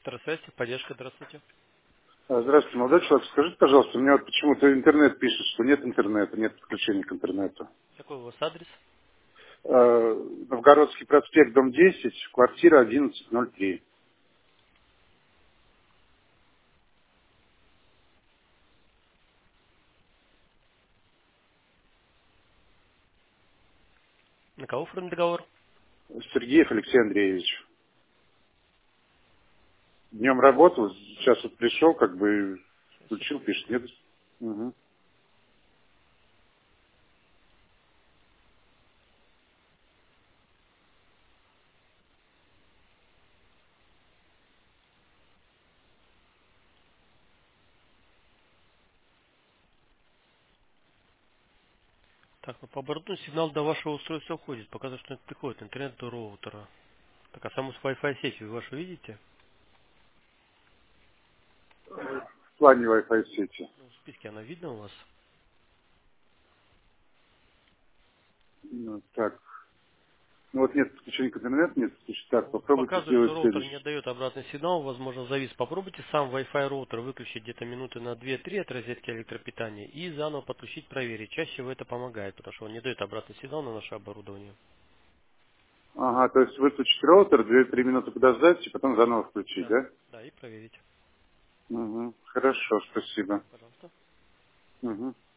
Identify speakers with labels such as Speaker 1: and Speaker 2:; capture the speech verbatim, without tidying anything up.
Speaker 1: Здравствуйте, поддержка, здравствуйте.
Speaker 2: А, Здравствуйте, молодой человек. Скажите, пожалуйста, у меня вот почему-то интернет пишет, что нет интернета, нет подключения к интернету.
Speaker 1: Какой у вас адрес?
Speaker 2: А, Новгородский проспект, дом десять, квартира одиннадцать ноль три.
Speaker 1: На кого оформлен договор?
Speaker 2: Сергеев Алексей Андреевич. Днем работал, сейчас вот пришел, как бы
Speaker 1: Сейчас,
Speaker 2: включил, пишет,
Speaker 1: секундочку.
Speaker 2: нет. Мгм.
Speaker 1: Так, ну по обороту сигнал до вашего устройства уходит. Показывает, что это приходит интернет до роутера. Так, а саму с Wi-Fi сетью вы вашу видите?
Speaker 2: В плане Wi-Fi сети.
Speaker 1: Ну, в списке она видна у вас?
Speaker 2: Ну, так. Ну вот нет подключения к интернету, нет подключения. Так,
Speaker 1: Ну,
Speaker 2: попробуйте
Speaker 1: показывает, что
Speaker 2: сделать
Speaker 1: роутер не
Speaker 2: следующее.
Speaker 1: дает обратный сигнал, возможно, завис. Попробуйте сам Wi-Fi роутер выключить где-то минуты на две-три от розетки электропитания и заново подключить, проверить. Чаще всего это помогает, потому что он не дает обратный сигнал на наше оборудование.
Speaker 2: Ага, то есть выключить роутер, две-три минуты подождать и потом заново включить,
Speaker 1: Да,
Speaker 2: да?
Speaker 1: да, и проверить.
Speaker 2: Угу. Хорошо, спасибо.
Speaker 1: Пожалуйста.
Speaker 2: Угу.